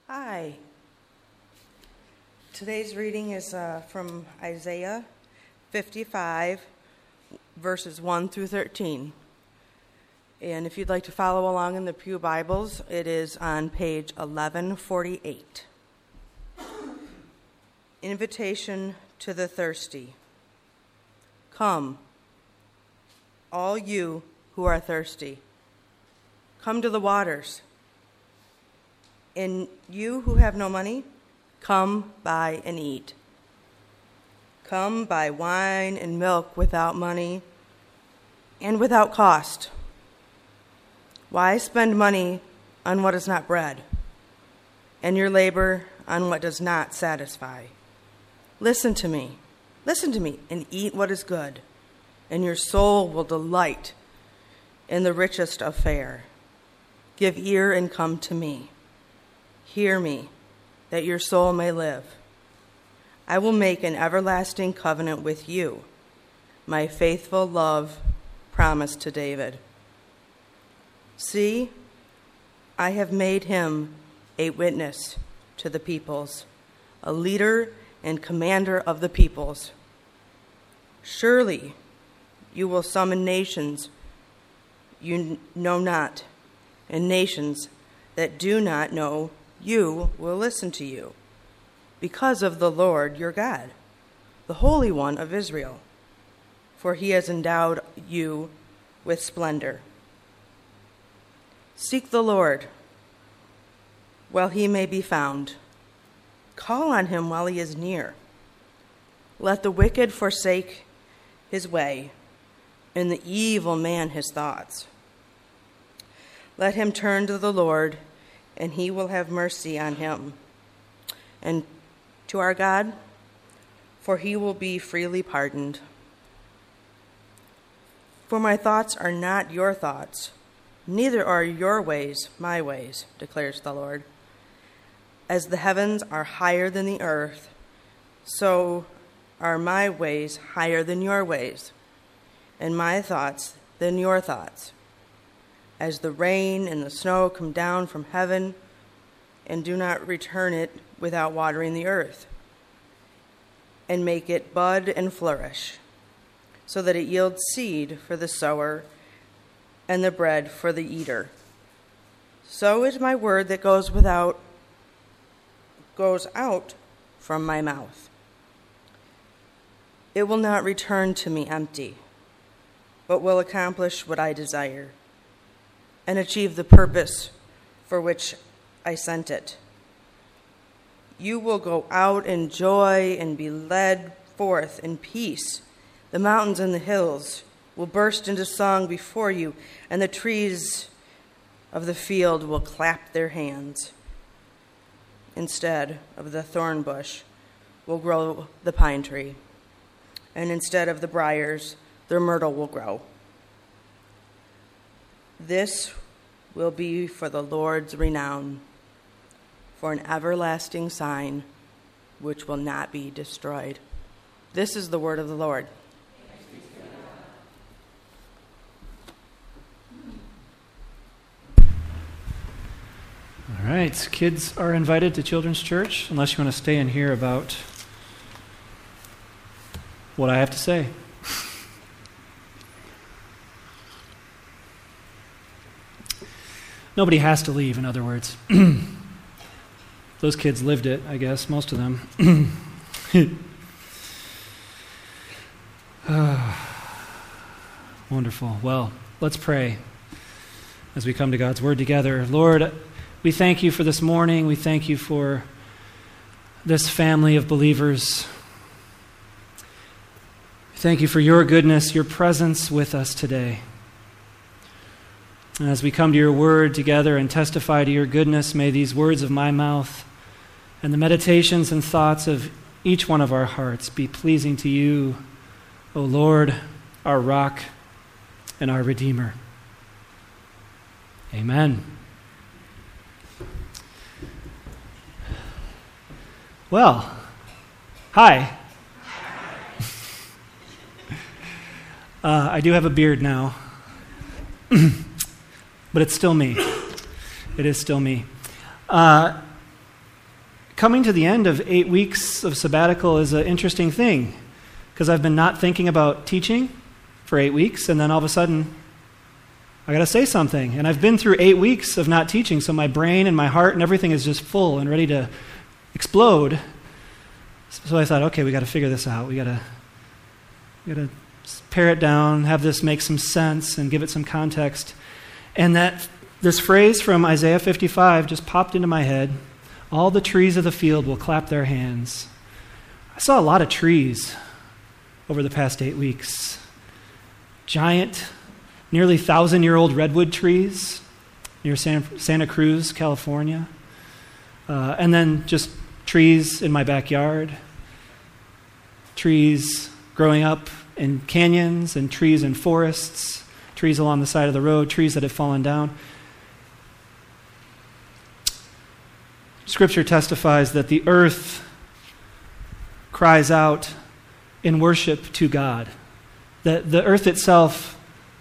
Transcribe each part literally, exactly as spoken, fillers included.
Hi. Today's reading is uh, from Isaiah fifty-five, verses one through thirteen. And if you'd like to follow along in the Pew Bibles, it is on page eleven forty-eight. Invitation to the thirsty. Come, all you who are thirsty. Come to the waters. And you who have no money, come buy and eat. Come buy wine and milk without money and without cost. Why spend money on what is not bread, and your labor on what does not satisfy? Listen to me, listen to me, and eat what is good, and your soul will delight in the richest of fare. Give ear and come to me. Hear me, that your soul may live. I will make an everlasting covenant with you, my faithful love promised to David. See, I have made him a witness to the peoples, a leader and commander of the peoples. Surely you will summon nations you know not, and nations that do not know you will listen to you, because of the Lord your God, the Holy One of Israel, for he has endowed you with splendor. Seek the Lord while he may be found. Call on him while he is near. Let the wicked forsake his way, and the evil man his thoughts. Let him turn to the Lord, and he will have mercy on him, and to our God, for he will be freely pardoned. For my thoughts are not your thoughts, neither are your ways my ways, declares the Lord. As the heavens are higher than the earth, so are my ways higher than your ways, and my thoughts than your thoughts. As the rain and the snow come down from heaven and do not return it without watering the earth, and make it bud and flourish, so that it yields seed for the sower and the bread for the eater. So is my word that goes without goes out from my mouth. It will not return to me empty, but will accomplish what I desire and achieve the purpose for which I sent it. You will go out in joy and be led forth in peace. The mountains and the hills will burst into song before you, and the trees of the field will clap their hands. Instead of the thorn bush will grow the pine tree, and instead of the briars, the myrtle will grow. This will be for the Lord's renown, for an everlasting sign which will not be destroyed. This is the word of the Lord. All right, kids are invited to Children's Church, unless you want to stay and hear about what I have to say. Nobody has to leave, in other words. Those kids lived it, I guess, most of them. Wonderful. Well, let's pray as we come to God's Word together. Lord, we thank you for this morning. We thank you for this family of believers. Thank you for your goodness, your presence with us today. And as we come to your word together and testify to your goodness, may these words of my mouth and the meditations and thoughts of each one of our hearts be pleasing to you, O Lord, our rock and our Redeemer. Amen. Well, hi. Uh, I do have a beard now. But it's still me. It is still me. Uh, coming to the end of eight weeks of sabbatical is an interesting thing, because I've been not thinking about teaching for eight weeks, and then all of a sudden, I got to say something. And I've been through eight weeks of not teaching, so my brain and my heart and everything is just full and ready to explode. So I thought, okay, we got to figure this out. We got to, we got to pare it down, have this make some sense, and give it some context. And that this phrase from Isaiah fifty-five just popped into my head. All the trees of the field will clap their hands. I saw a lot of trees over the past eight weeks. Giant, nearly thousand-year-old redwood trees near San, Santa Cruz, California. Uh, and then just trees in my backyard. Trees growing up in canyons and trees in forests. Trees along the side of the road, trees that have fallen down. Scripture testifies that the earth cries out in worship to God. That the earth itself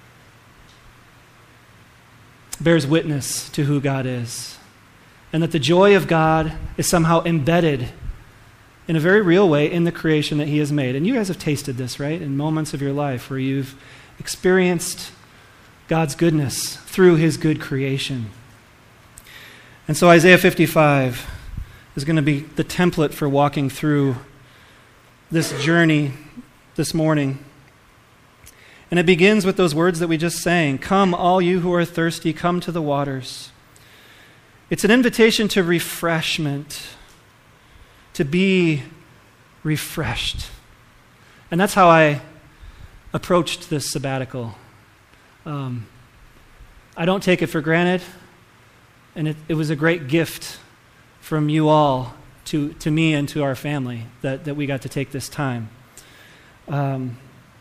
bears witness to who God is. And that the joy of God is somehow embedded in a very real way in the creation that he has made. And you guys have tasted this, right? In moments of your life where you've experienced God's goodness through his good creation. And so Isaiah fifty-five is going to be the template for walking through this journey this morning. And it begins with those words that we just sang. Come, all you who are thirsty, come to the waters. It's an invitation to refreshment, to be refreshed. And that's how I approached this sabbatical. Um, I don't take it for granted. And it, it was a great gift from you all to, to me and to our family that, that we got to take this time. Um,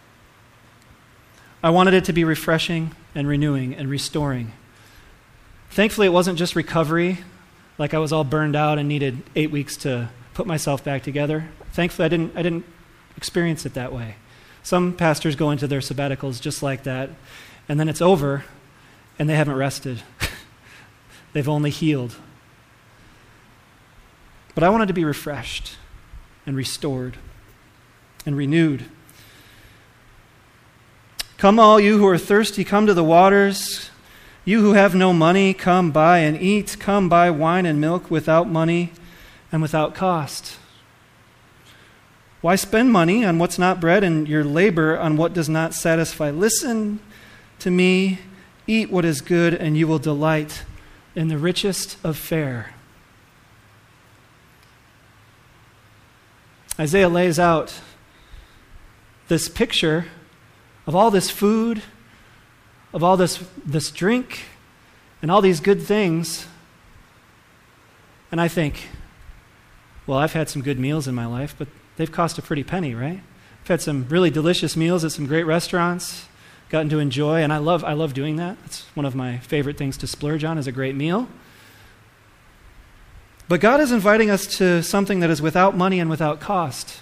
I wanted it to be refreshing and renewing and restoring. Thankfully, it wasn't just recovery, like I was all burned out and needed eight weeks to put myself back together. Thankfully, I didn't, I didn't experience it that way. Some pastors go into their sabbaticals just like that, and then it's over, and they haven't rested. They've only healed. But I wanted to be refreshed and restored and renewed. Come all you who are thirsty, come to the waters. You who have no money, come buy and eat. Come buy wine and milk without money and without cost. Why spend money on what's not bread and your labor on what does not satisfy? Listen to me, eat what is good, and you will delight in the richest of fare. Isaiah lays out this picture of all this food, of all this, this drink, and all these good things. And I think, well, I've had some good meals in my life, but they've cost a pretty penny, right? I've had some really delicious meals at some great restaurants, gotten to enjoy, and I love I love doing that. It's one of my favorite things to splurge on, is a great meal. But God is inviting us to something that is without money and without cost.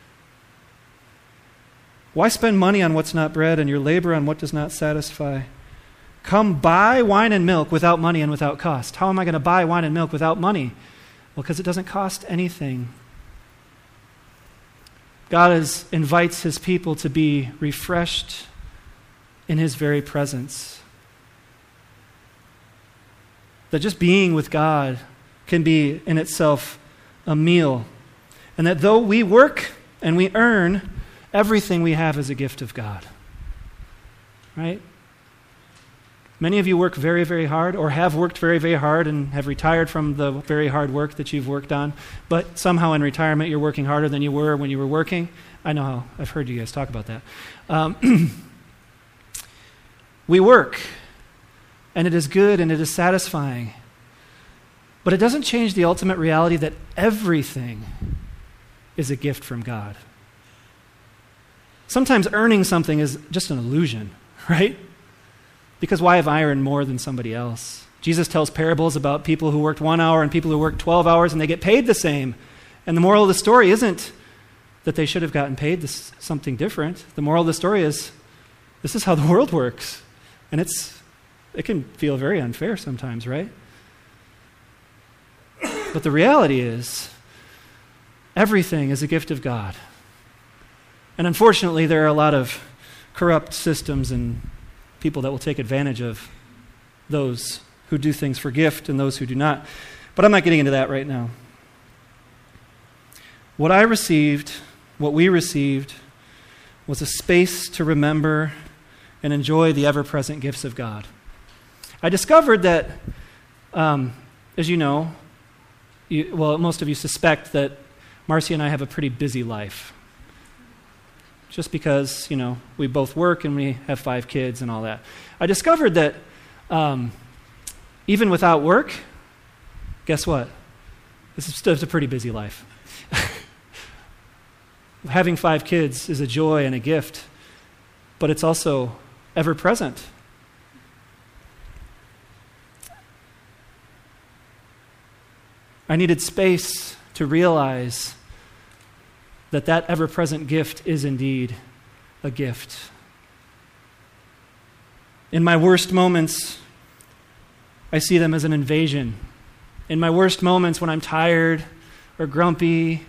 Why spend money on what's not bread and your labor on what does not satisfy? Come buy wine and milk without money and without cost. How am I going to buy wine and milk without money? Well, because it doesn't cost anything. God is, invites his people to be refreshed in his very presence. That just being with God can be in itself a meal. And that though we work and we earn, everything we have is a gift of God. Right? Many of you work very, very hard, or have worked very, very hard and have retired from the very hard work that you've worked on. But somehow in retirement you're working harder than you were when you were working. I know how. I've heard you guys talk about that. Um, we work, and it is good and it is satisfying. But it doesn't change the ultimate reality that everything is a gift from God. Sometimes earning something is just an illusion, right? Because why have I earned more than somebody else? Jesus tells parables about people who worked one hour and people who worked twelve hours, and they get paid the same. And the moral of the story isn't that they should have gotten paid this, something different. The moral of the story is this is how the world works. And it's it can feel very unfair sometimes, right? But the reality is Everything is a gift of God. And unfortunately, there are a lot of corrupt systems and people that will take advantage of those who do things for gift and those who do not. But I'm not getting into that right now. What I received, what we received, was a space to remember and enjoy the ever-present gifts of God. I discovered that, um, as you know, you, well, most of you suspect that Marcy and I have a pretty busy life. Just because, you know, we both work and we have five kids and all that. I discovered that um, even without work, guess what? This is still a pretty busy life. Having five kids is a joy and a gift, but it's also ever present. I needed space to realize that that ever-present gift is indeed a gift. In my worst moments, I see them as an invasion. In my worst moments when I'm tired or grumpy,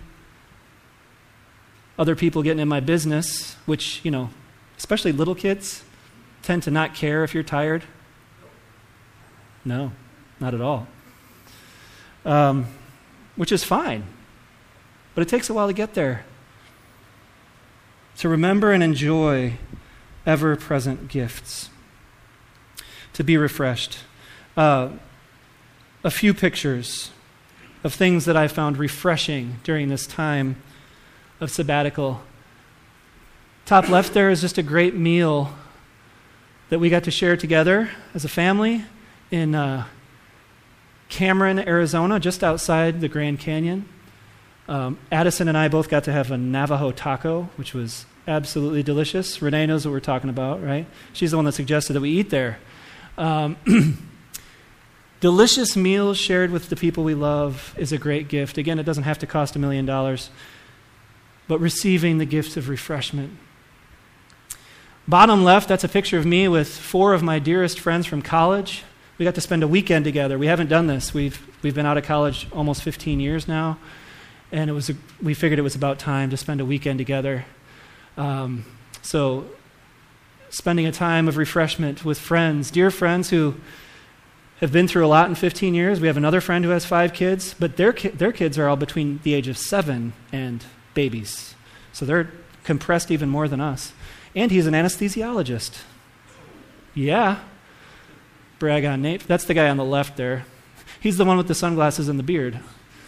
other people getting in my business, which, you know, especially little kids, tend to not care if you're tired. No, not at all. Um, which is fine. But it takes a while to get there. To remember and enjoy ever-present gifts. To be refreshed. Uh, a few pictures of things that I found refreshing during this time of sabbatical. Top left there is just a great meal that we got to share together as a family in uh, Cameron, Arizona, just outside the Grand Canyon. Um, Addison and I both got to have a Navajo taco, which was absolutely delicious. Renee knows what we're talking about, right? She's the one that suggested that we eat there. Um, delicious meals shared with the people we love is a great gift. Again, it doesn't have to cost a million dollars, but receiving the gift of refreshment. Bottom left, that's a picture of me with four of my dearest friends from college. We got to spend a weekend together. We haven't done this. We've we've been out of college almost fifteen years now. And it was a, we figured it was about time to spend a weekend together. Um, so spending a time of refreshment with friends, dear friends who have been through a lot in fifteen years. We have another friend who has five kids, but their ki- their kids are all between the age of seven and babies. So they're compressed even more than us. And he's an anesthesiologist. Yeah. Brag on Nate. That's the guy on the left there. He's the one with the sunglasses and the beard.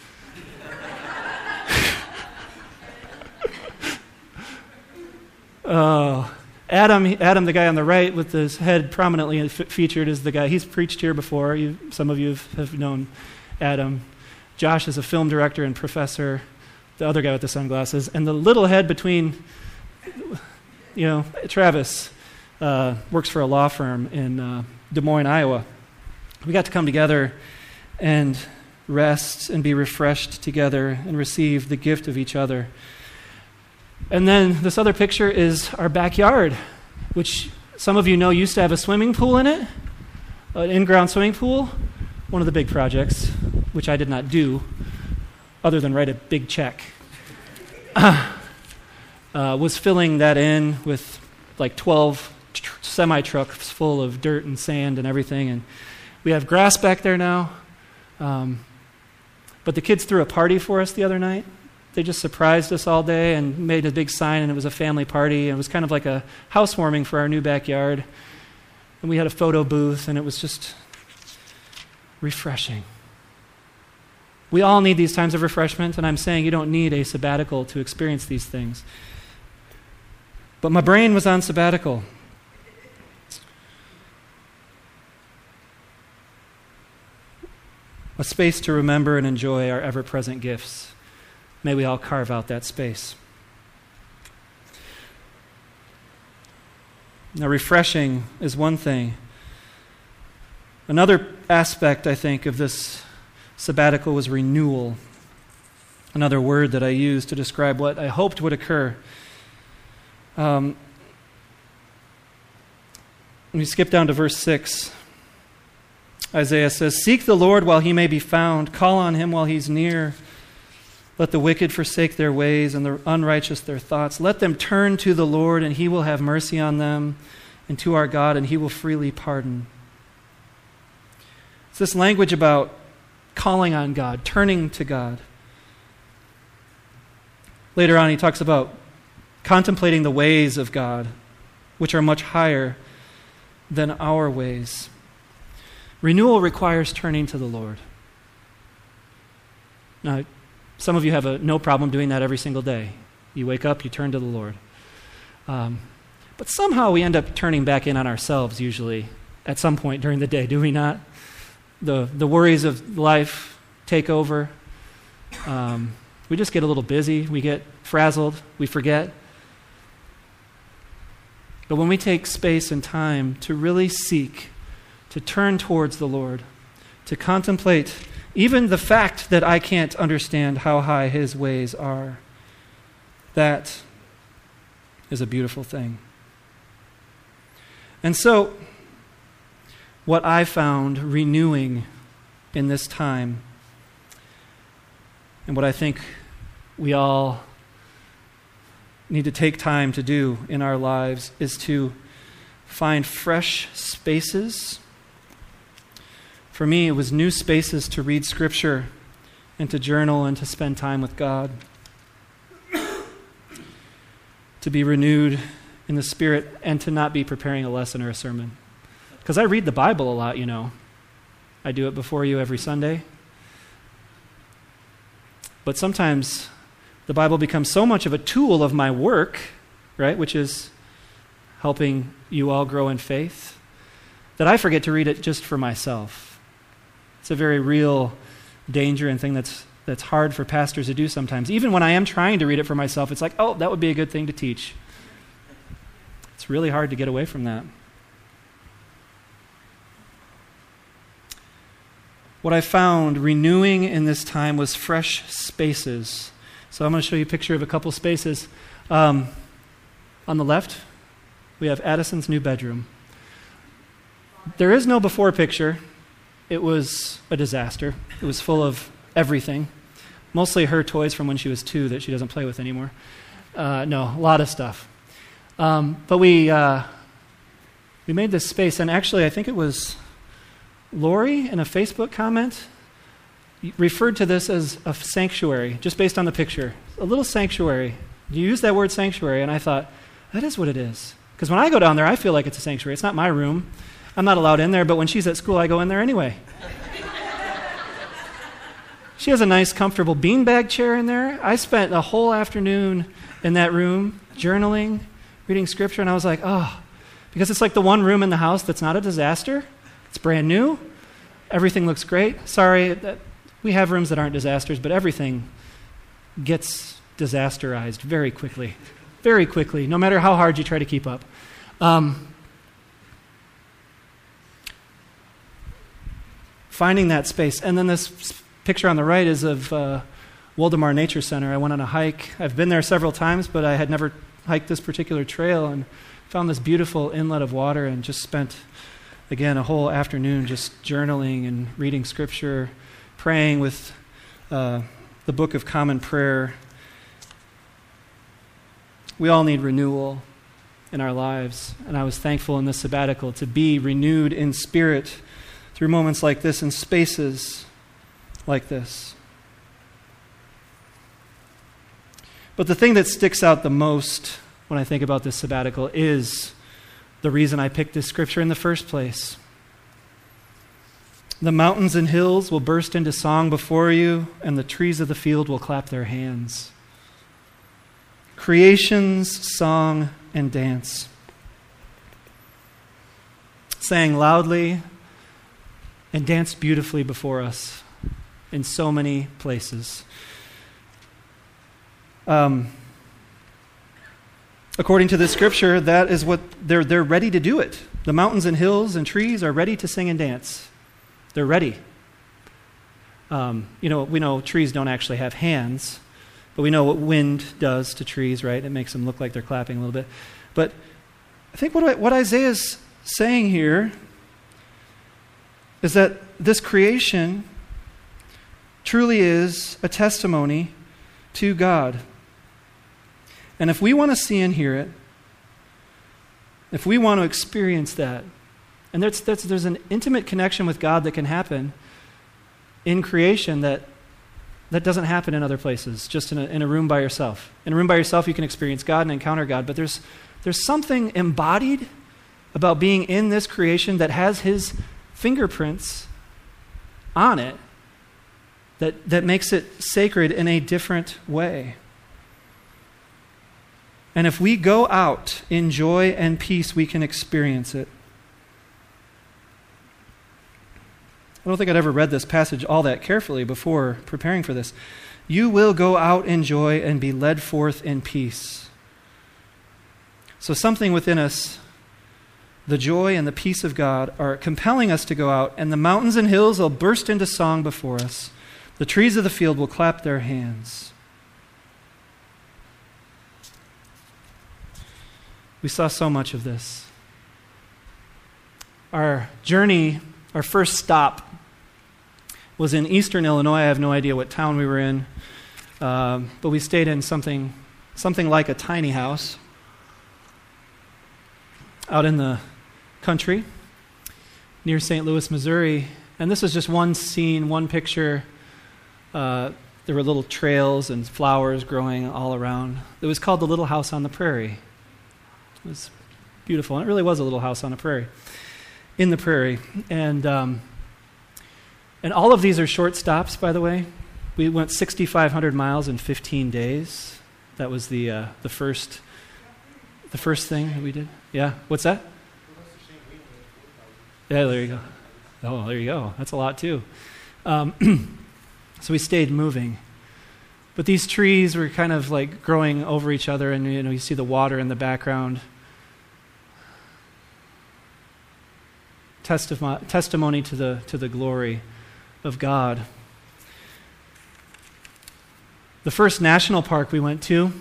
Oh, Adam, Adam, the guy on the right with his head prominently f- featured, is the guy. He's preached here before. You, some of you have, have known Adam. Josh is a film director and professor, the other guy with the sunglasses. And the little head between, you know, Travis uh, works for a law firm in uh, Des Moines, Iowa. We got to come together and rest and be refreshed together and receive the gift of each other. And then this other picture is our backyard, which some of you know used to have a swimming pool in it, an in-ground swimming pool. One of the big projects, which I did not do, other than write a big check, uh, uh, was filling that in with like twelve tr- semi-trucks full of dirt and sand and everything. And we have grass back there now. Um, but the kids threw a party for us the other night. They just surprised us all day and made a big sign, and it was a family party. And it was kind of like a housewarming for our new backyard. And we had a photo booth, and it was just refreshing. We all need these times of refreshment, and I'm saying you don't need a sabbatical to experience these things. But my brain was on sabbatical. A space to remember and enjoy our ever-present gifts. May we all carve out that space. Now, refreshing is one thing. Another aspect, I think, of this sabbatical was renewal. Another word that I used to describe what I hoped would occur. Um, let me skip down to verse six. Isaiah says, "Seek the Lord while he may be found. Call on him while he's near. Let the wicked forsake their ways and the unrighteous their thoughts. Let them turn to the Lord, and he will have mercy on them, and to our God, and he will freely pardon. It's this language about calling on God, turning to God. Later on, he talks about contemplating the ways of God, which are much higher than our ways. Renewal requires turning to the Lord. Now, some of you have a, no problem doing that every single day. You wake up, you turn to the Lord. Um, but somehow we end up turning back in on ourselves usually at some point during the day, do we not? The, the worries of life take over. Um, we just get a little busy. We get frazzled. We forget. But when we take space and time to really seek, to turn towards the Lord, to contemplate even the fact that I can't understand how high his ways are, that is a beautiful thing. And so, what I found renewing in this time, and what I think we all need to take time to do in our lives, is to find fresh spaces. For me, it was new spaces to read Scripture and to journal and to spend time with God. To be renewed in the Spirit and to not be preparing a lesson or a sermon. Because I read the Bible a lot, you know. I do it before you every Sunday. But sometimes the Bible becomes so much of a tool of my work, right, which is helping you all grow in faith, that I forget to read it just for myself. It's a very real danger and thing that's that's hard for pastors to do sometimes. Even when I am trying to read it for myself, it's like, oh, that would be a good thing to teach. It's really hard to get away from that. What I found renewing in this time was fresh spaces. So I'm going to show you a picture of a couple spaces. Um, on the left, we have Addison's new bedroom. There is no before picture. It was a disaster. It was full of everything. Mostly her toys from when she was two that she doesn't play with anymore. Uh, no, a lot of stuff. Um, but we uh, we made this space, and actually I think it was Lori in a Facebook comment referred to this as a sanctuary, just based on the picture. A little sanctuary. You use that word sanctuary, and I thought, that is what it is. Because when I go down there, I feel like it's a sanctuary. It's not my room. I'm not allowed in there, but when she's at school, I go in there anyway. She has a nice, comfortable beanbag chair in there. I spent a whole afternoon in that room journaling, reading Scripture, and I was like, oh, because it's like the one room in the house that's not a disaster. It's brand new. Everything looks great. Sorry, that we have rooms that aren't disasters, but everything gets disasterized very quickly. Very quickly, no matter how hard you try to keep up. Um, finding that space. And then this picture on the right is of uh, Woldemar Nature Center. I went on a hike. I've been there several times, but I had never hiked this particular trail and found this beautiful inlet of water and just spent, again, a whole afternoon just journaling and reading Scripture, praying with uh, the Book of Common Prayer. We all need renewal in our lives, and I was thankful in this sabbatical to be renewed in spirit through moments like this and spaces like this. But the thing that sticks out the most when I think about this sabbatical is the reason I picked this scripture in the first place. The mountains and hills will burst into song before you, and the trees of the field will clap their hands. Creation's song and dance, sang loudly and danced beautifully before us in so many places. Um, according to the scripture, that is what they're they're ready to do it. The mountains and hills and trees are ready to sing and dance. They're ready. Um, you know, we know trees don't actually have hands, but we know what wind does to trees, right? It makes them look like they're clapping a little bit. But I think what what Isaiah's saying here is that this creation truly is a testimony to God. And if we want to see and hear it, if we want to experience that, and there's, there's, there's an intimate connection with God that can happen in creation that that doesn't happen in other places, just in a, in a room by yourself. In a room by yourself, you can experience God and encounter God, but there's there's something embodied about being in this creation that has his fingerprints on it that, that makes it sacred in a different way. And if we go out in joy and peace, we can experience it. I don't think I'd ever read this passage all that carefully before preparing for this. You will go out in joy and be led forth in peace. So something within us, the joy and the peace of God, are compelling us to go out, and the mountains and hills will burst into song before us. The trees of the field will clap their hands. We saw so much of this. Our journey, our first stop, was in eastern Illinois. I have no idea what town we were in, uh, but we stayed in something, something like a tiny house out in the country near Saint Louis, Missouri. And this is just one scene, one picture. Uh, there were little trails and flowers growing all around. It was called the Little House on the Prairie. It was beautiful, and it really was a little house on a prairie, in the prairie. And um, and all of these are short stops, by the way. We went sixty-five hundred miles in fifteen days. That was the uh, the first the first thing that we did. Yeah, what's that? Yeah, there you go. Oh, there you go. That's a lot too. Um, so we stayed moving. But these trees were kind of like growing over each other, and you know, you see the water in the background. Testif- testimony to the to the glory of God. The first national park we went to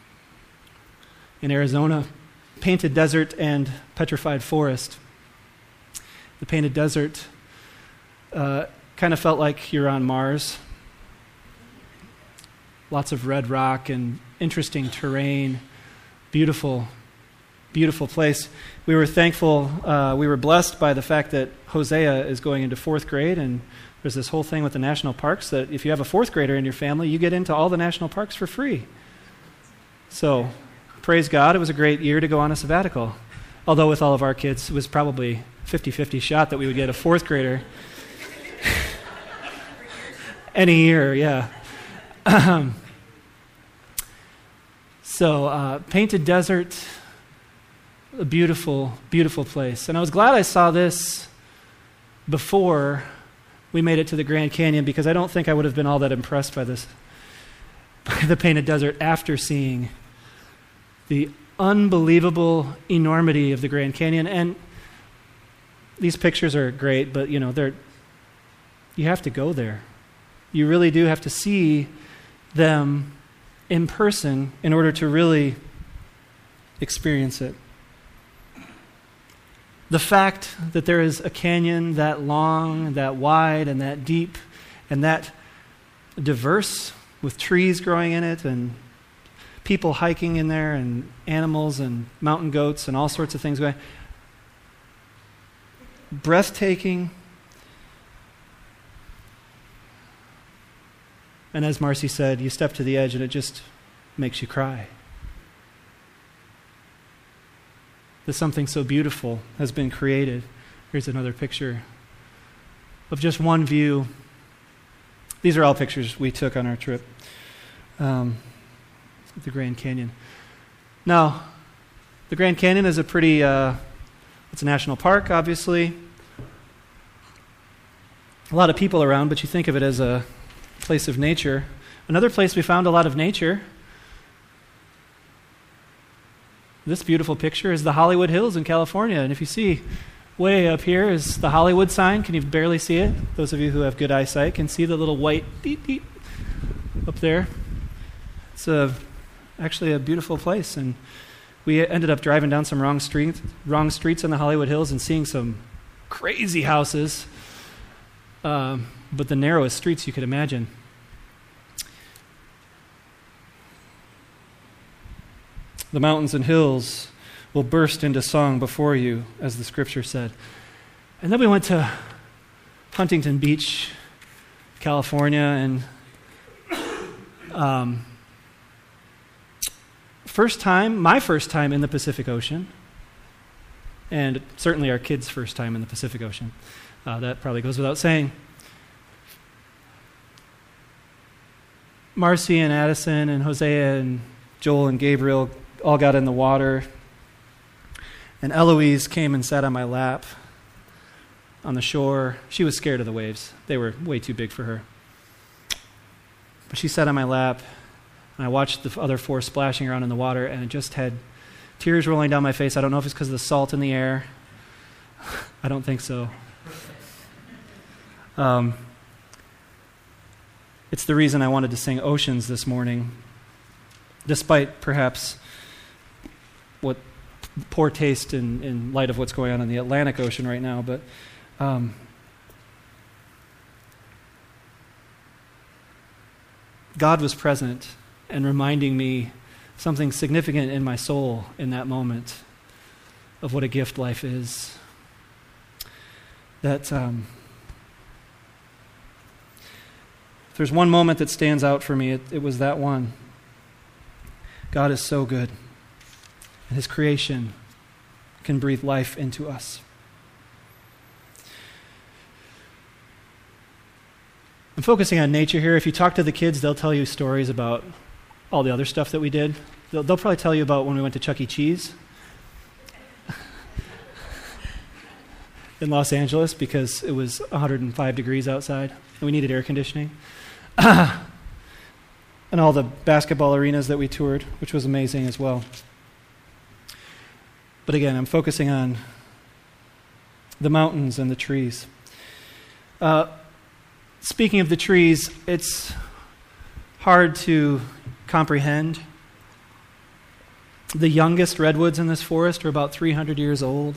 in Arizona, Painted Desert and Petrified Forest. The Painted Desert uh, kind of felt like you're on Mars. Lots of red rock and interesting terrain. Beautiful, beautiful place. We were thankful, uh, we were blessed by the fact that Hosea is going into fourth grade, and there's this whole thing with the national parks that if you have a fourth grader in your family, you get into all the national parks for free. So, praise God, it was a great year to go on a sabbatical. Although with all of our kids, it was probably fifty-fifty shot that we would get a fourth grader any year, yeah. so, uh, Painted Desert, a beautiful, beautiful place. And I was glad I saw this before we made it to the Grand Canyon, because I don't think I would have been all that impressed by this, by the Painted Desert after seeing the unbelievable enormity of the Grand Canyon. And these pictures are great, but you know, they're you have to go there. You really do have to see them in person in order to really experience it. The fact that there is a canyon that long, that wide, and that deep, and that diverse, with trees growing in it, and people hiking in there, and animals, and mountain goats, and all sorts of things going. Breathtaking. And as Marcy said, you step to the edge and it just makes you cry. That something so beautiful has been created. Here's another picture of just one view. These are all pictures we took on our trip. Um, the Grand Canyon. Now, the Grand Canyon is a pretty, uh, it's a national park, obviously. A lot of people around, but you think of it as a place of nature. Another place we found a lot of nature. This beautiful picture is the Hollywood Hills in California. And if you see way up here is the Hollywood sign. Can you barely see it? Those of you who have good eyesight can see the little white beep beep up there. It's a, actually a beautiful place. And we ended up driving down some wrong streets, wrong streets in the Hollywood Hills and seeing some crazy houses, um, but the narrowest streets you could imagine. The mountains and hills will burst into song before you, as the scripture said. And then we went to Huntington Beach, California, and um, first time, my first time in the Pacific Ocean, and certainly our kids' first time in the Pacific Ocean. Uh, that probably goes without saying. Marcy and Addison and Hosea and Joel and Gabriel all got in the water, and Eloise came and sat on my lap on the shore. She was scared of the waves. They were way too big for her. But she sat on my lap, and I watched the other four splashing around in the water, and it just had tears rolling down my face. I don't know if it's because of the salt in the air. I don't think so. Um, it's the reason I wanted to sing Oceans this morning, despite perhaps what poor taste in, in light of what's going on in the Atlantic Ocean right now. But um, God was present and reminding me something significant in my soul in that moment of what a gift life is. That um, if there's one moment that stands out for me, it, it was that one. God is so good, and His creation can breathe life into us. I'm focusing on nature here. If you talk to the kids, they'll tell you stories about all the other stuff that we did. They'll, they'll probably tell you about when we went to Chuck E. Cheese in Los Angeles because it was one hundred five degrees outside and we needed air conditioning. And all the basketball arenas that we toured, which was amazing as well. But again, I'm focusing on the mountains and the trees. Uh, speaking of the trees, it's hard to comprehend. The youngest redwoods in this forest are about three hundred years old.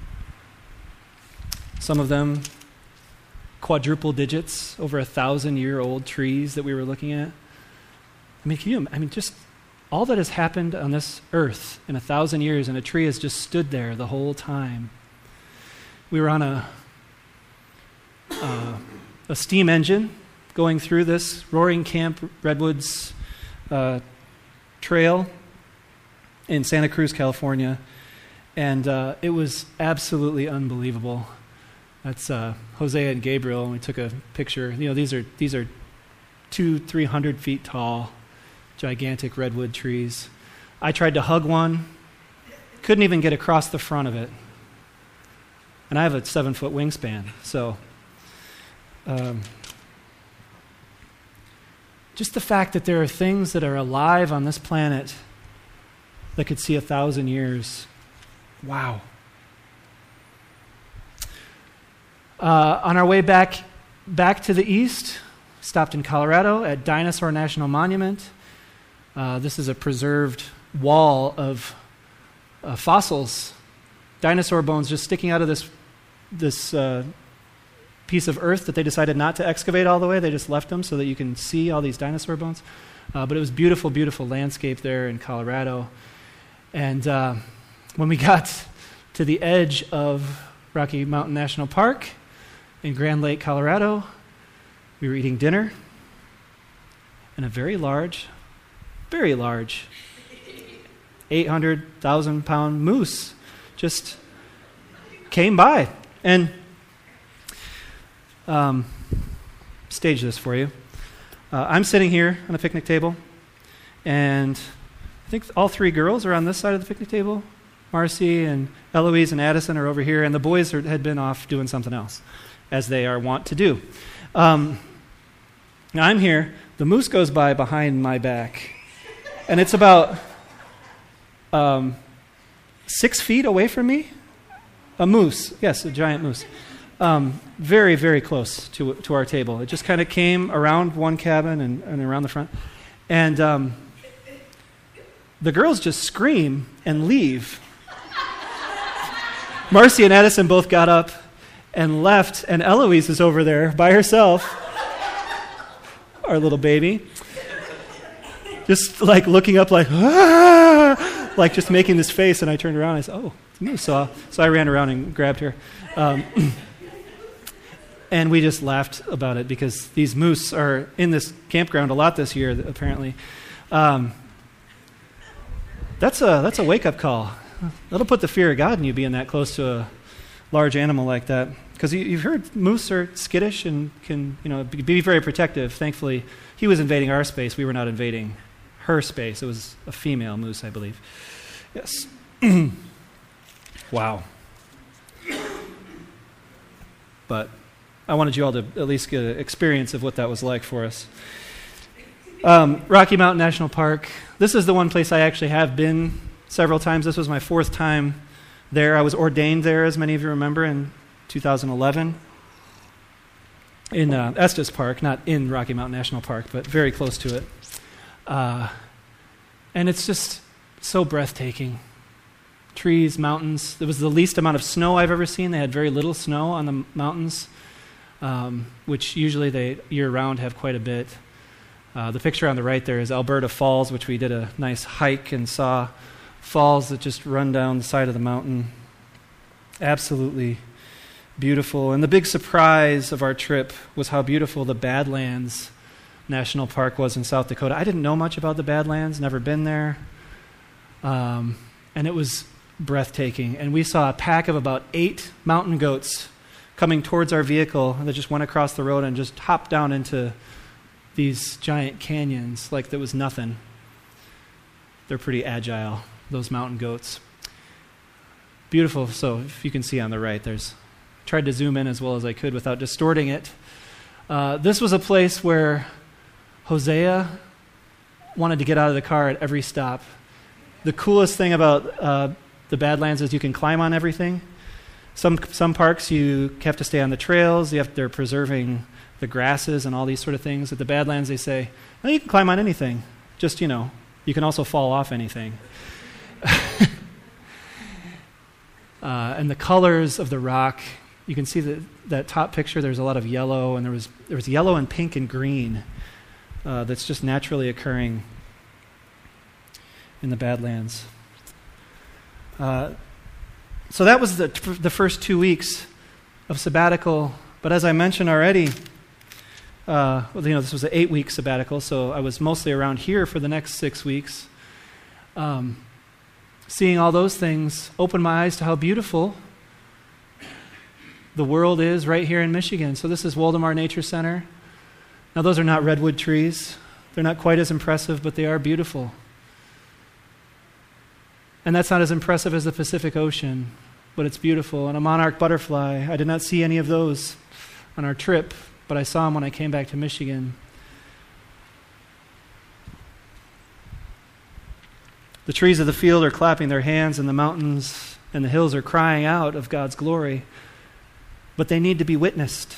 Some of them quadruple digits, over a thousand-year-old trees that we were looking at. I mean, can you, I mean, just all that has happened on this earth in a thousand years, and a tree has just stood there the whole time. We were on a uh, a steam engine going through this Roaring Camp Redwoods uh, trail in Santa Cruz, California, and uh, it was absolutely unbelievable. That's uh, Hosea and Gabriel, and we took a picture. You know, these are these are two, three hundred feet tall, gigantic redwood trees. I tried to hug one, couldn't even get across the front of it. And I have a seven-foot wingspan, so um, just the fact that there are things that are alive on this planet that could see a thousand years, wow. Uh, on our way back back to the east, stopped in Colorado at Dinosaur National Monument. Uh, this is a preserved wall of uh, fossils, dinosaur bones just sticking out of this this uh, piece of earth that they decided not to excavate all the way. They just left them so that you can see all these dinosaur bones. Uh, but it was beautiful, beautiful landscape there in Colorado. And uh, when we got to the edge of Rocky Mountain National Park in Grand Lake, Colorado, we were eating dinner, and a very large, very large, eight hundred thousand pound moose just came by. And um, stage this for you. Uh, I'm sitting here on a picnic table, and I think all three girls are on this side of the picnic table. Marcy and Eloise and Addison are over here, and the boys are, had been off doing something else, as they are wont to do. Um, now I'm here. The moose goes by behind my back, and it's about um, six feet away from me. A moose, yes, a giant moose. Um, very, very close to to our table. It just kind of came around one cabin and, and around the front. And um, the girls just scream and leave. Marcy and Addison both got up and left, and Eloise is over there by herself, our little baby, just like looking up like, ah! like just making this face, and I turned around and I said, oh, it's a moose. So, so I ran around and grabbed her. Um, and we just laughed about it because these moose are in this campground a lot this year, apparently. Um, that's a that's a wake-up call. That'll put the fear of God in you being that close to a large animal like that. Because you, you've heard moose are skittish and can, you know, be, be very protective. Thankfully, he was invading our space. We were not invading her space. It was a female moose, I believe. Yes. Wow. But I wanted you all to at least get an experience of what that was like for us. Um, Rocky Mountain National Park. This is the one place I actually have been several times. This was my fourth time there. I was ordained there, as many of you remember, in two thousand eleven in uh, Estes Park, not in Rocky Mountain National Park, but very close to it. Uh, and it's just so breathtaking. Trees, mountains. There was the least amount of snow I've ever seen. They had very little snow on the mountains, um, which usually they year-round have quite a bit. Uh, the picture on the right there is Alberta Falls, which we did a nice hike and saw falls that just run down the side of the mountain. Absolutely beautiful. And the big surprise of our trip was how beautiful the Badlands National Park was in South Dakota. I didn't know much about the Badlands, never been there. Um, and it was breathtaking. And we saw a pack of about eight mountain goats coming towards our vehicle that just went across the road and just hopped down into these giant canyons like there was nothing. They're pretty agile, those mountain goats. Beautiful. So if you can see on the right, there's tried to zoom in as well as I could without distorting it. Uh, this was a place where Hosea wanted to get out of the car at every stop. The coolest thing about uh, the Badlands is you can climb on everything. Some some parks you have to stay on the trails. You have they're preserving the grasses and all these sort of things. At the Badlands, they say, "Oh, you can climb on anything. Just, you know, you can also fall off anything." uh, and the colors of the rock, you can see that that top picture. There's a lot of yellow, and there was there was yellow and pink and green uh, that's just naturally occurring in the Badlands. Uh, so that was the the first two weeks of sabbatical. But as I mentioned already, uh, well, you know, this was an eight-week sabbatical, so I was mostly around here for the next six weeks. Um, seeing all those things opened my eyes to how beautiful the world is right here in Michigan. So this is Woldemar Nature Center. Now, those are not redwood trees. They're not quite as impressive, but they are beautiful. And that's not as impressive as the Pacific Ocean, but it's beautiful. And a monarch butterfly, I did not see any of those on our trip, but I saw them when I came back to Michigan. The trees of the field are clapping their hands, and the mountains and the hills are crying out of God's glory, but they need to be witnessed.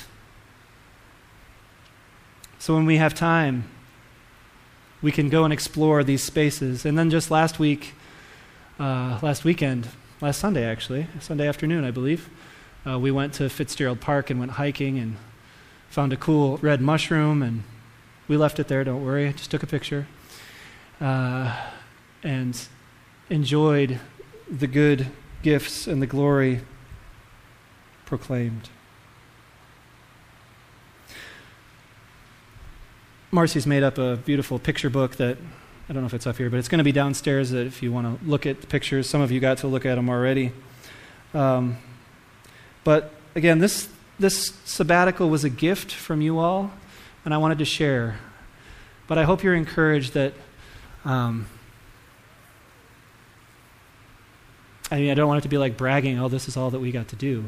So when we have time, we can go and explore these spaces. And then just last week, uh, last weekend, last Sunday actually, Sunday afternoon I believe, uh, we went to Fitzgerald Park and went hiking and found a cool red mushroom, and we left it there, don't worry, I just took a picture, uh, and enjoyed the good gifts and the glory proclaimed. Marcy's made up a beautiful picture book that, I don't know if it's up here, but it's going to be downstairs that if you want to look at the pictures. Some of you got to look at them already. Um, but again, this this sabbatical was a gift from you all, and I wanted to share. But I hope you're encouraged that, um, I mean, I don't want it to be like bragging, oh, this is all that we got to do.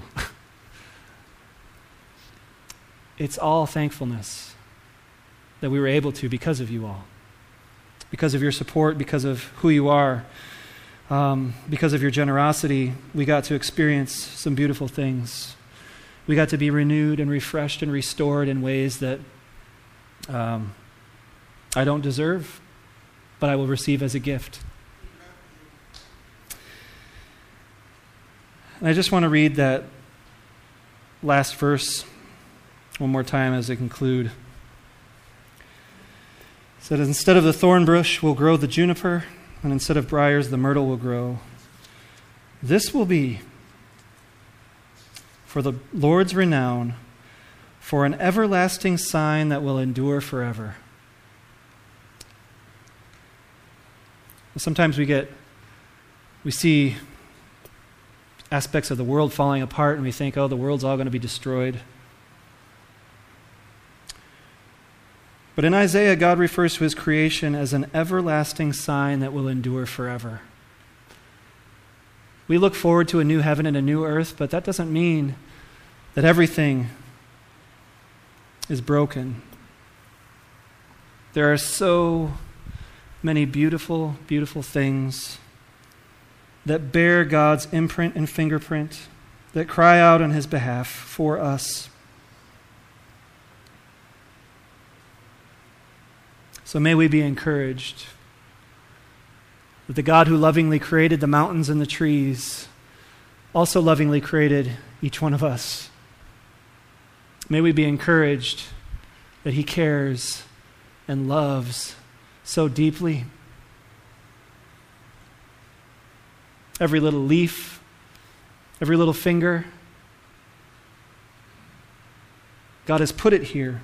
It's all thankfulness that we were able to because of you all. Because of your support, because of who you are, um, because of your generosity, we got to experience some beautiful things. We got to be renewed and refreshed and restored in ways that um, I don't deserve, but I will receive as a gift. And I just want to read that last verse one more time as I conclude. It said, instead of the thorn bush will grow the juniper, and instead of briars, the myrtle will grow. This will be for the Lord's renown, for an everlasting sign that will endure forever. Sometimes we get, we see aspects of the world falling apart and we think, oh, the world's all going to be destroyed. But in Isaiah, God refers to his creation as an everlasting sign that will endure forever. We look forward to a new heaven and a new earth, but that doesn't mean that everything is broken. There are so many beautiful, beautiful things that bear God's imprint and fingerprint, that cry out on his behalf for us. So may we be encouraged that the God who lovingly created the mountains and the trees also lovingly created each one of us. May we be encouraged that he cares and loves so deeply. Every little leaf, every little finger, God has put it here,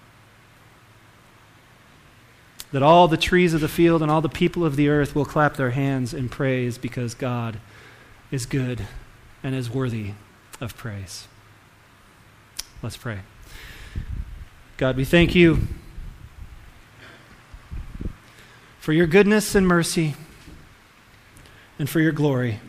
that all the trees of the field and all the people of the earth will clap their hands in praise because God is good and is worthy of praise. Let's pray. God, we thank you for your goodness and mercy and for your glory,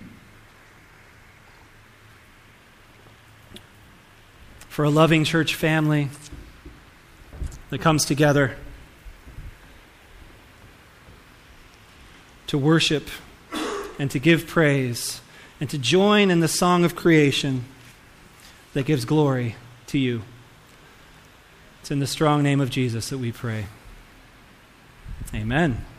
for a loving church family that comes together to worship and to give praise and to join in the song of creation that gives glory to you. It's in the strong name of Jesus that we pray. Amen.